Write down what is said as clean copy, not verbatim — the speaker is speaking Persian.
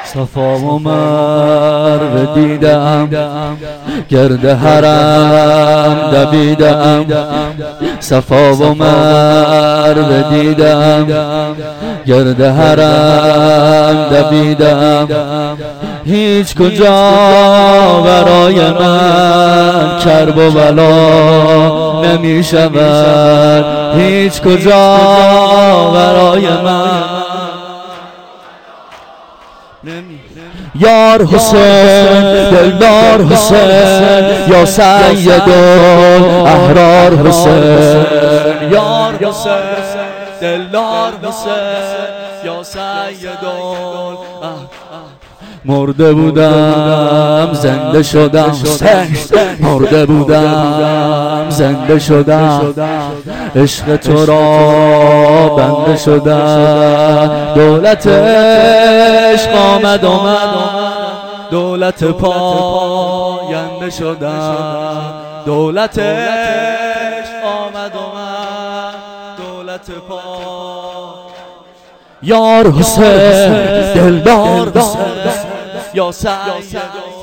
صفا و مروه دیدم، گرد حرم دویدم. صفا و مروه دیدم، گرد حرم دویدم. هیچ کجا برای من کرب و بلا نمی شود، هیچ کجا برای من. یار حسین دلدار حسین یا سید الاحرار حسین، یار حسین دلدار حسین یا سید مرده بودم زنده شدم حسین، مرده بودم زنده شدم. عشق تو را بنده شدم، دولت عشق آمد دولت پاینده شدم. دولت عشق آمد دولت پا. یار حسین دلدار حسین یا سید